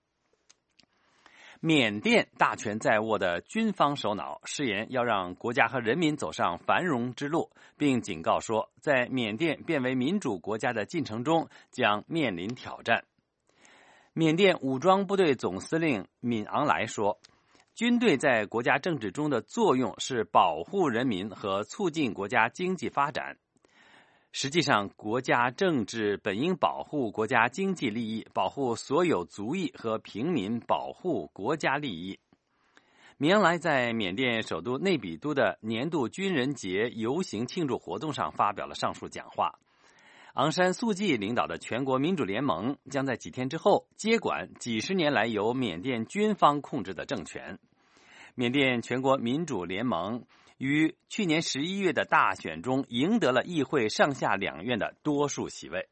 Speaker 4: 缅甸大权在握的军方首脑誓言要让国家和人民走上繁荣之路，并警告说，在缅甸变为民主国家的进程中将面临挑战。缅甸武装部队总司令敏昂莱说，军队在国家政治中的作用是保护人民和促进国家经济发展。实际上，国家政治本应保护国家经济利益，保护所有族裔和平民，保护国家利益。敏昂莱在缅甸首都内比都的年度军人节游行庆祝活动上发表了上述讲话。昂山素季领导的全国民主联盟将在几天之后接管几十年来由缅甸军方控制的政权。缅甸全国民主联盟于去年十一月的大选中赢得了议会上下两院的多数席位。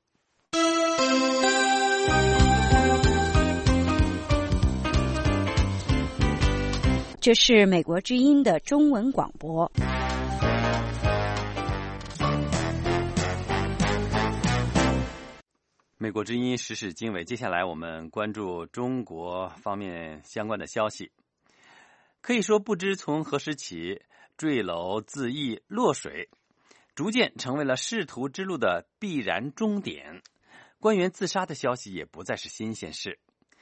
Speaker 5: 这是美国之音的中文广播。
Speaker 4: 美国之音时事经纬，接下来我们关注中国方面相关的消息。可以说，不知从何时起，坠楼、自缢、落水逐渐成为了仕途之路的必然终点。官员自杀的消息也不再是新鲜事。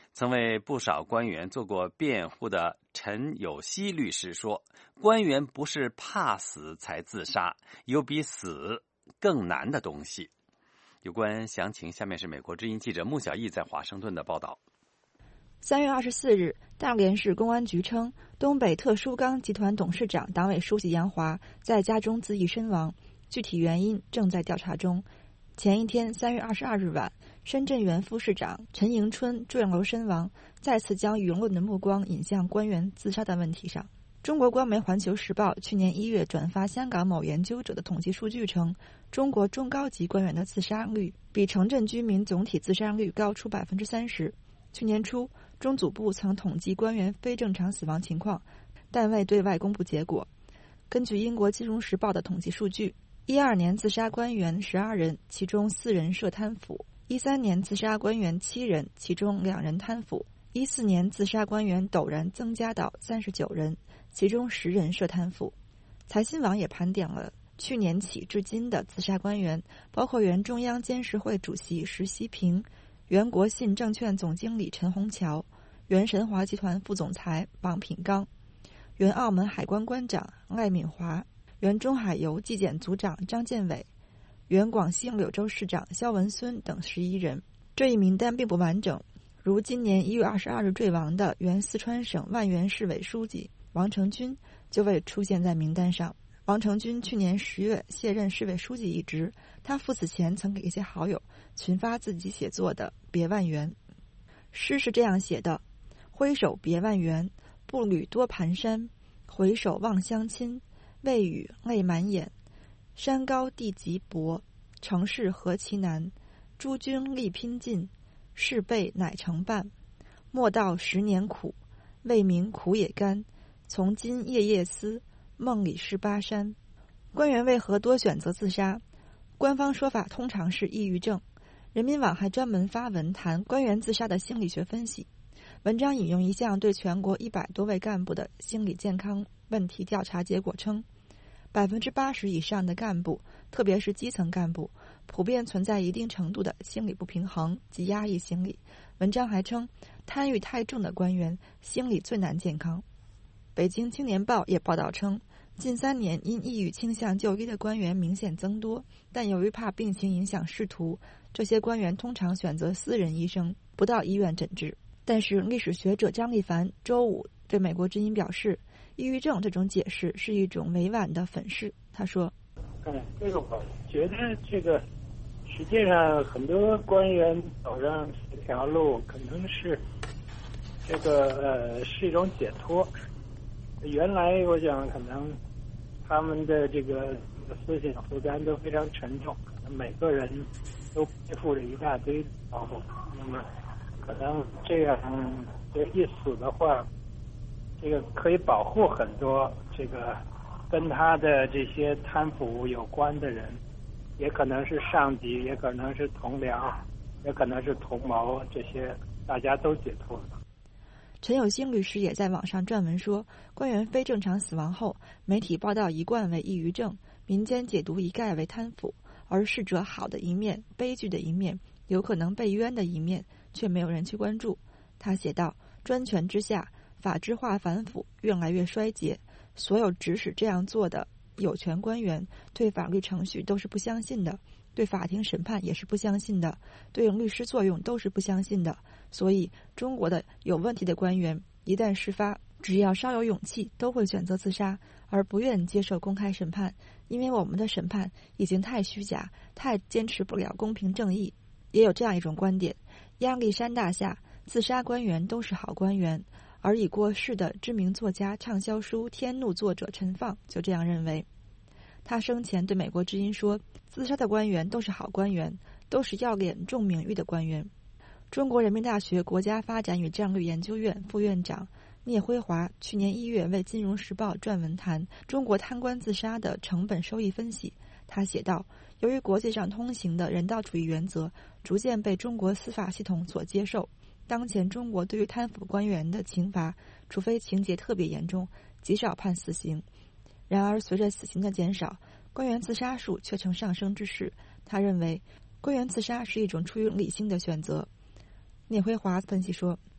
Speaker 4: 曾为不少官员做过辩护的陈有希律师说，官员不是怕死才自杀，有比死更难的东西。有关详情，下面是美国之音记者穆小艺在华盛顿的报道。
Speaker 21: 三月二十四日，大连市公安局称，东北特殊钢集团董事长、党委书记杨华在家中自缢身亡，具体原因正在调查中。前一天，三月二十二日晚，深圳原副市长陈迎春坠楼身亡，再次将舆论的目光引向官员自杀的问题上。中国官媒《环球时报》去年一月转发香港某研究者的统计数据称，中国中高级官员的自杀率比城镇居民总体自杀率高出百分之三十。去年初，中组部曾统计官员非正常死亡情况，但未对外公布结果。根据英国《金融时报》的统计数据，一二年自杀官员十二人，其中四人涉贪腐；一三年自杀官员七人，其中两人贪腐；一四年自杀官员陡然增加到三十九人，其中十人涉贪腐。财新网也盘点了去年起至今的自杀官员，包括原中央监事会主席石锡平、原国信证券总经理陈宏桥、原神华集团副总裁王品刚、原澳门海关关长赖敏华、原中海油纪检组长张建伟、原广西柳州市长肖文孙等十一人。这一名单并不完整，如今年一月二十二日坠亡的原四川省万源市委书记王成军就未出现在名单上。王成军去年十月卸任市委书记一职，他赴死前曾给一些好友群发自己写作的《别万源》诗是这样写的：挥手别万源，步履多蹒跚，回首望乡亲，未雨泪满眼。山高地极薄，成事何其难，诸君力拼尽，事备乃成办。莫道十年苦，未明苦也甘，从今夜夜思，梦里是巴山。官员为何多选择自杀？官方说法通常是抑郁症。人民网还专门发文谈官员自杀的心理学分析。文章引用一项对全国一百多位干部的心理健康问题调查结果称，百分之八十以上的干部，特别是基层干部，普遍存在一定程度的心理不平衡及压抑心理。文章还称，贪欲太重的官员心理最难健康。北京青年报也报道称，近三年因抑郁倾向就医的官员明显增多，但由于怕病情影响仕途，这些官员通常选择私人医生，不到医院诊治。但是历史学者张立凡周五对美国之音表示，抑郁症这种解释是一种委婉的粉饰。他说，
Speaker 22: 嗯，这个我觉得这个实际上很多官员走上这条路可能是这个呃是一种解脱。原来我想可能他们的这个思想负担都非常沉重，可能每个人都背负着一大堆包袱，那么可能这样这一死的话，这个可以保护很多这个跟他的这些贪腐有关的人，也可能是上级，也可能是同僚，也可能是同谋，这些大家都解脱了。
Speaker 21: 陈有兴律师也在网上撰文说，官员非正常死亡后，媒体报道一贯为抑郁症，民间解读一概为贪腐，而逝者好的一面、悲剧的一面、有可能被冤的一面，却没有人去关注。他写道，专权之下，法制化反腐越来越衰竭，所有指使这样做的有权官员对法律程序都是不相信的，对法庭审判也是不相信的，对律师作用都是不相信的。所以中国的有问题的官员一旦事发，只要稍有勇气都会选择自杀，而不愿接受公开审判，因为我们的审判已经太虚假，太坚持不了公平正义。也有这样一种观点，压力山大下，自杀官员都是好官员。而已过世的知名作家、畅销书《天怒》作者陈放就这样认为。他生前对美国之音说，自杀的官员都是好官员，都是要脸重名誉的官员。中国人民大学国家发展与战略研究院副院长聂辉华去年一月为《金融时报》撰文谈中国贪官自杀的成本收益分析。他写道，由于国际上通行的人道主义原则逐渐被中国司法系统所接受，当前中国对于贪腐官员的刑罚，除非情节特别严重，极少判死刑。然而随着死刑的减少，官员自杀数却呈上升之势。他认为官员自杀是一种出于理性的选择。聂辉华分析说，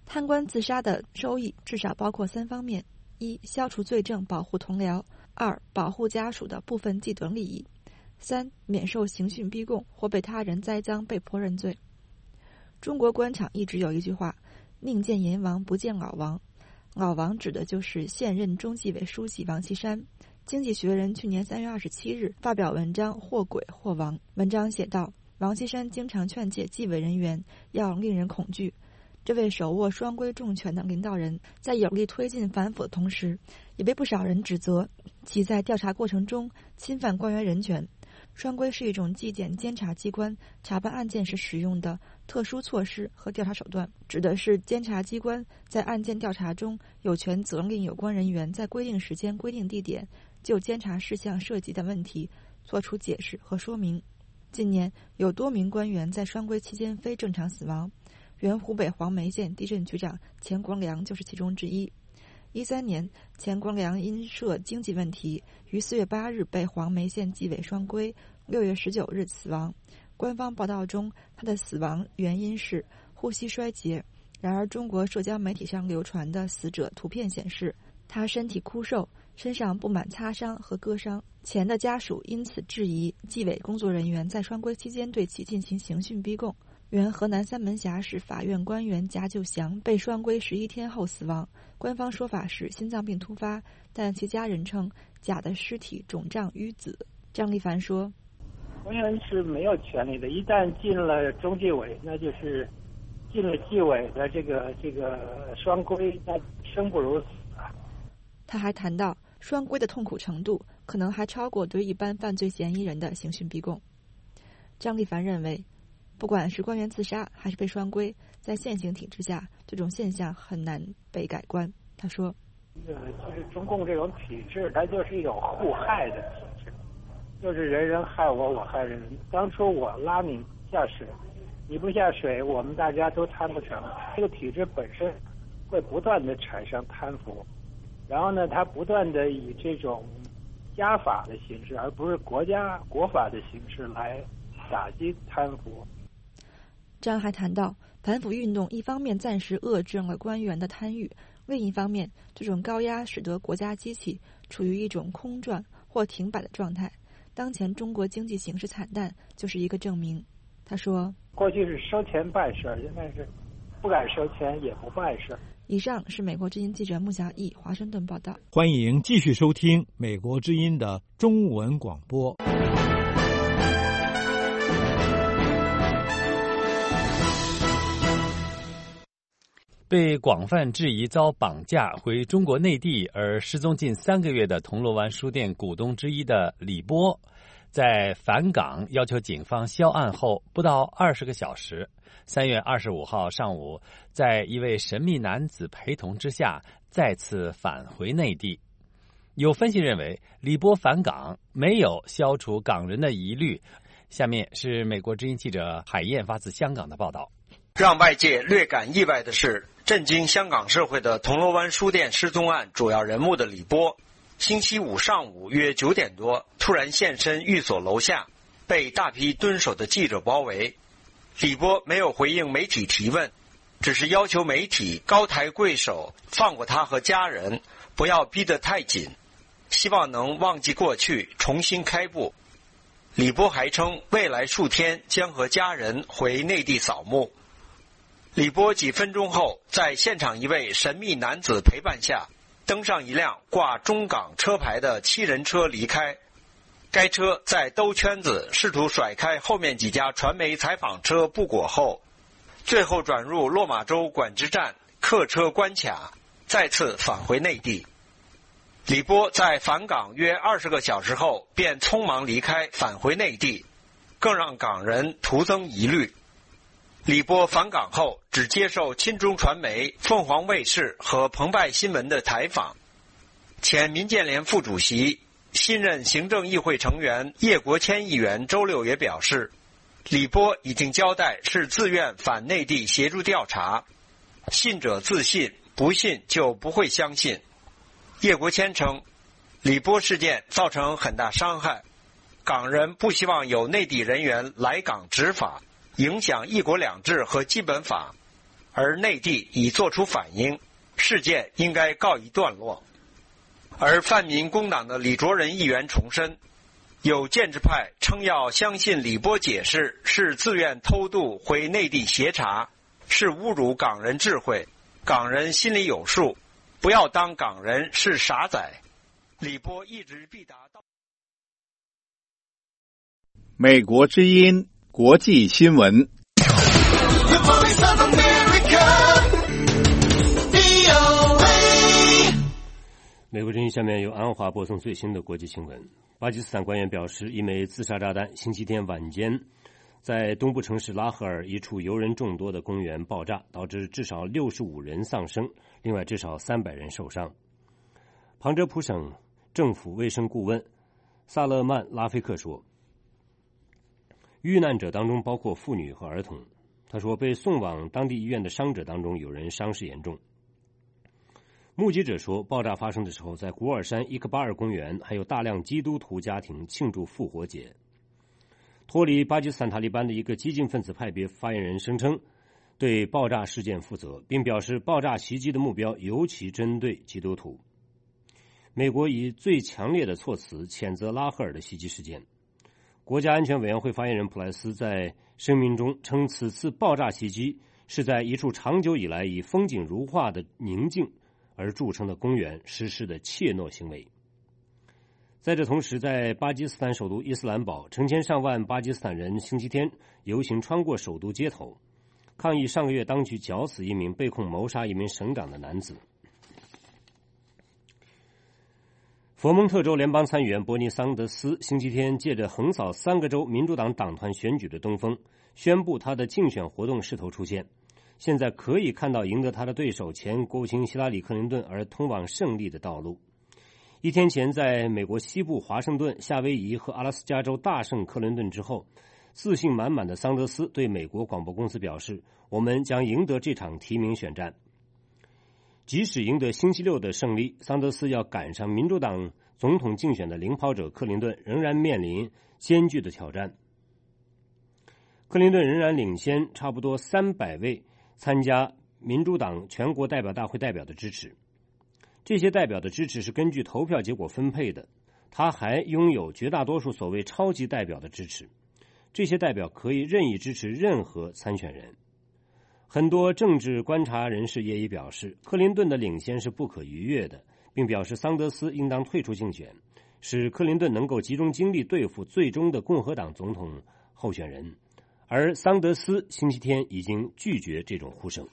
Speaker 21: 贪官自杀的收益至少包括三方面：一、消除罪证，保护同僚；二、保护家属的部分既得利益；三、免受刑讯逼供或被他人栽赃被迫认罪。中国官场一直有一句话：宁见阎王不见老王。老王指的就是现任中纪委书记王岐山。经济学人去年三月二十七日发表文章《或鬼或王》，文章写道，王岐山经常劝诫纪委人员要令人恐惧。这位手握双规重权的领导人在有力推进反腐的同时，也被不少人指责其在调查过程中侵犯官员人权。双规是一种纪检监察机关查办案件时使用的特殊措施和调查手段，指的是监察机关在案件调查中有权责令有关人员在规定时间、规定地点就监察事项涉及的问题作出解释和说明。近年有多名官员在双规期间非正常死亡，原湖北黄梅县地震局长钱光良就是其中之一。一三年，钱光良因涉经济问题，于四月八日被黄梅县纪委双规，六月十九日死亡。官方报道中，他的死亡原因是呼吸衰竭。然而，中国社交媒体上流传的死者图片显示，他身体枯瘦，身上布满擦伤和割伤。钱的家属因此质疑纪委工作人员在双规期间对其进行刑讯逼供。原河南三门峡市法院官员贾九祥被双规十一天后死亡，官方说法是心脏病突发，但其家人称贾的尸体肿胀淤紫。张立凡说，
Speaker 22: 官员是没有权利的，一旦进了中纪委，那就是进了纪委的这个这个双规，那生不如死啊。
Speaker 21: 他还谈到双规的痛苦程度可能还超过对一般犯罪嫌疑人的刑讯逼供。张立凡认为，不管是官员自杀还是被双规，在现行体制下，这种现象很难被改观。他说，
Speaker 22: 这个就是中共这种体制，它就是一种互害的体制，就是人人害我，我害人。当初我拉你下水，你不下水，我们大家都贪不成。这个体制本身会不断的产生贪腐，然后呢，它不断的以这种家法的形式，而不是国家国法的形式来打击贪腐。
Speaker 21: 张还谈到，反腐运动一方面暂时遏制了官员的贪欲，另一方面，这种高压使得国家机器处于一种空转或停摆的状态。当前中国经济形势惨淡，就是一个证明。他说，
Speaker 22: 过去是收钱办事，现在是不敢收钱也不办事。
Speaker 21: 以上是美国之音记者穆小艺华盛顿报道。
Speaker 1: 欢迎继续收听美国之音的中文广播。
Speaker 4: 被广泛质疑遭绑架回中国内地而失踪近三个月的铜锣湾书店股东之一的李波，在返港要求警方销案后不到二十个小时，三月二十五号上午，在一位神秘男子陪同之下，再次返回内地。有分析认为，李波返港没有消除港人的疑虑。下面是美国之音记者海燕发自香港的报道。
Speaker 3: 让外界略感意外的是，震惊香港社会的铜锣湾书店失踪案主要人物的李波，星期五上午约九点多突然现身寓所楼下，被大批蹲守的记者包围。李波没有回应媒体提问，只是要求媒体高抬贵手，放过他和家人，不要逼得太紧，希望能忘记过去，重新开步。李波还称，未来数天将和家人回内地扫墓。李波几分钟后，在现场一位神秘男子陪伴下，登上一辆挂中港车牌的七人车离开。该车在兜圈子，试图甩开后面几家传媒采访车不果后，最后转入落马洲管制站，客车关卡，再次返回内地。李波在返港约二十个小时后便匆忙离开，返回内地，更让港人徒增疑虑。李波返港后只接受亲中传媒、凤凰卫视和澎湃新闻的采访。前民建联副主席、新任行政议会成员叶国谦议员周六也表示，李波已经交代是自愿返内地协助调查，信者自信，不信就不会相信。叶国谦称，李波事件造成很大伤害，港人不希望有内地人员来港执法，影响一国两制和基本法。 而内地已作出反应，事件应该告一段落。而泛民工党的李卓人议员重申，有建制派称要相信李波解释是自愿偷渡回内地协查，是侮辱港人智慧，港人心里有数，不要当港人是傻仔。李波一直必答到。
Speaker 1: 美国之音国际新闻。
Speaker 9: 美国之音下面由安华播送最新的国际新闻。巴基斯坦官员表示，一枚自杀炸弹星期天晚间在东部城市拉合尔一处游人众多的公园爆炸，导致至少六十五人丧生，另外至少三百人受伤。旁遮普省政府卫生顾问萨勒曼拉菲克说，遇难者当中包括妇女和儿童。他说，被送往当地医院的伤者当中有人伤势严重。目击者说，爆炸发生的时候，在古尔山伊克巴尔公园还有大量基督徒家庭庆祝复活节。脱离巴基斯坦塔利班的一个激进分子派别发言人声称对爆炸事件负责，并表示爆炸袭击的目标尤其针对基督徒。美国以最强烈的措辞谴责拉合尔的袭击事件。国家安全委员会发言人普莱斯在声明中称，此次爆炸袭击是在一处长久以来以风景如画的宁静而著称的公园实施的怯懦行为。在这同时，在巴基斯坦首都伊斯兰堡，成千上万巴基斯坦人星期天游行穿过首都街头，抗议上个月当局绞死一名被控谋杀一名省长的男子。佛蒙特州联邦参议员伯尼桑德斯星期天借着横扫三个州民主党党团选举的东风，宣布他的竞选活动势头出现，现在可以看到赢得他的对手前国务卿希拉里·克林顿而通往胜利的道路。一天前，在美国西部华盛顿、夏威夷和阿拉斯加州大胜克林顿之后，自信满满的桑德斯对美国广播公司表示，我们将赢得这场提名选战。即使赢得星期六的胜利，桑德斯要赶上民主党总统竞选的领跑者克林顿，仍然面临艰巨的挑战。克林顿仍然领先差不多三百位参加民主党全国代表大会代表的支持，这些代表的支持是根据投票结果分配的。他还拥有绝大多数所谓超级代表的支持，这些代表可以任意支持任何参选人。很多政治观察人士也已表示，克林顿的领先是不可逾越的，并表示桑德斯应当退出竞选，使克林顿能够集中精力对付最终的共和党总统候选人。而桑德斯星期天已经拒绝这种呼声。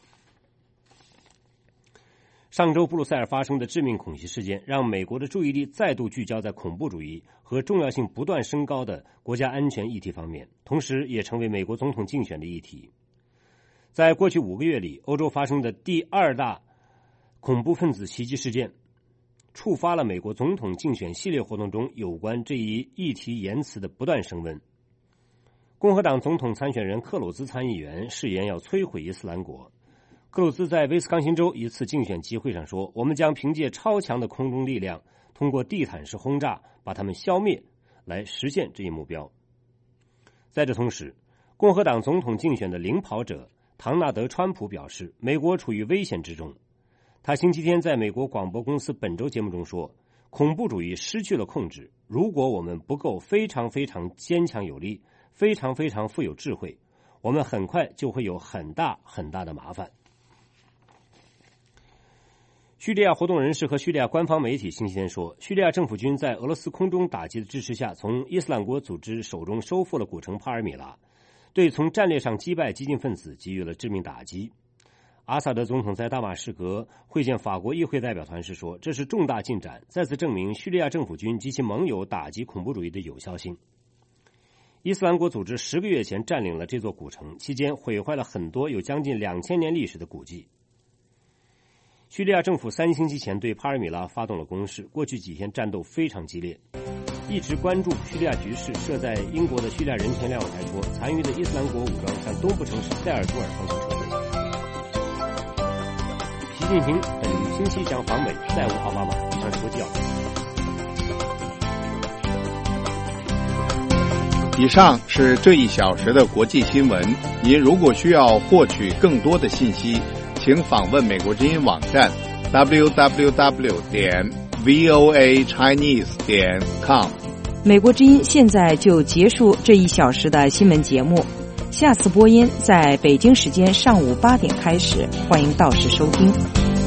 Speaker 9: 上周布鲁塞尔发生的致命恐袭事件，让美国的注意力再度聚焦在恐怖主义和重要性不断升高的国家安全议题方面，同时也成为美国总统竞选的议题。在过去五个月里，欧洲发生的第二大恐怖分子袭击事件，触发了美国总统竞选系列活动中有关这一议题言辞的不断升温。共和党总统参选人克鲁兹参议员誓言要摧毁伊斯兰国。克鲁兹在威斯康星州一次竞选集会上说，我们将凭借超强的空中力量，通过地毯式轰炸把他们消灭，来实现这一目标。在这同时，共和党总统竞选的领跑者唐纳德·川普表示，美国处于危险之中。他星期天在美国广播公司本周节目中说，恐怖主义失去了控制，如果我们不够非常非常坚强有力，非常非常富有智慧，我们很快就会有很大很大的麻烦。叙利亚活动人士和叙利亚官方媒体星期天说，叙利亚政府军在俄罗斯空中打击的支持下，从伊斯兰国组织手中收复了古城帕尔米拉，对从战略上击败激进分子给予了致命打击。阿萨德总统在大马士革会见法国议会代表团时说，这是重大进展，再次证明叙利亚政府军及其盟友打击恐怖主义的有效性。伊斯兰国组织十个月前占领了这座古城，期间毁坏了很多有将近两千年历史的古迹。叙利亚政府三星期前对帕尔米拉发动了攻势，过去几天战斗非常激烈。一直关注叙利亚局势设在英国的叙利亚人权瞭望台说，残余的伊斯兰国武装向东部城市塞尔图尔方向撤退。习近平本星期将访美，再无奥巴马。以上是国际要闻。
Speaker 11: 以上是这一小时的国际新闻。您如果需要获取更多的信息，请访问美国之音网站 double-u double-u double-u 点 v o a chinese 点 com。
Speaker 2: 美国之音现在就结束这一小时的新闻节目，下次播音在北京时间上午八点开始，欢迎到时收听。